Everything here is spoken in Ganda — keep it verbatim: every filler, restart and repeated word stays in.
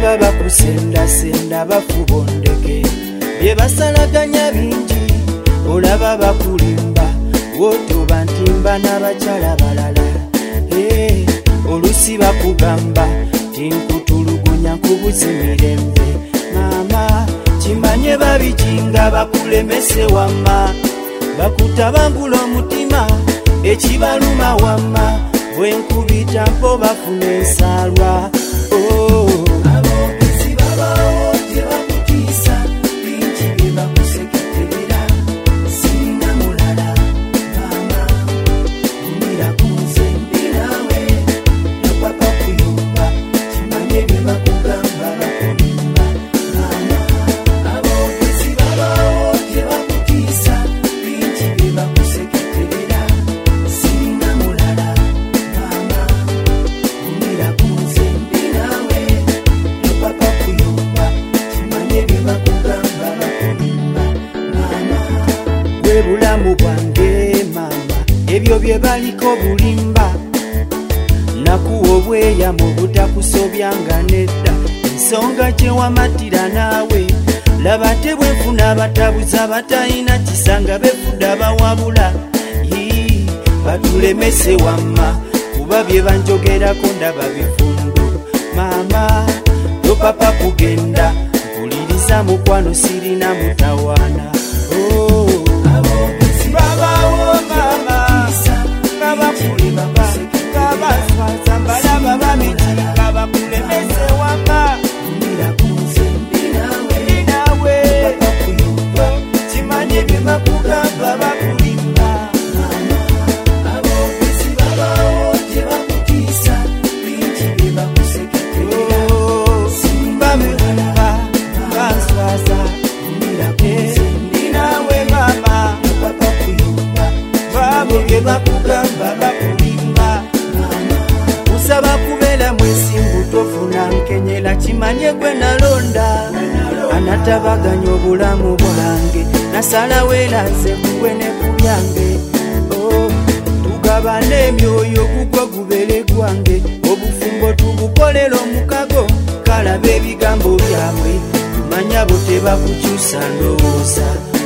baba bakusenda senda bafubondeke bye basalaganya bingi olaba bakulimba woto bantimba n'abakyala balala hey, olusi bakugamba tinkutulugunya kubuzi mirembe mama kimanye babijinga bakulemese wama bakutabangula omutima ekibaluma wama bwenkubita mpo bafuna ensalwa oh. Abogezi babawo tebakutiisa bingi bye bakuseketerera singa mulala mama umira kunze ndi nawe napapa kuyumba kimanye bye bakugamba bakulimba mama abogezi babawo tebakutiisa bingi bye bakuseketerera singa mulala mama umira kunze ndi nawe napapa kuyumba kimanye bye bakugamba bakulimba mama bwe bulamu bwange mama ebyo bye baliko bulimba nakuwa obweyamo butakusobyanga nedda ensonga gye wamatira naawe laba te bwenfuna abatabuza batalina kisanga befudda bawabula Yii, batulemese wamma kuba bye banjogerako ndaba bifundu mama yo papa kugenda mpuliriza mukwano sirina mutawaana oh. Babawo mama babakulimba babaswaza mbalaba bamitinga bakulemese wama inawe kimanye bye bakugamba bakulimba abogezi babawo tebakutiisa bingi bye bakuseketerera bamulimba baswaza inawe mama babo bye bakugamba bakulimba usaba kubeera mwesimbu tofuna nkenyera kimanye gwe nalonda anatabaganya obulamu bwange nasalawo eraze kugwe ne ku byange oh, tugabane emyoyo gugwe gubere gwange obufumbo tubukolera omukago kalaba ebigambo byabwe tumanya bo tebakukyusa ndowooza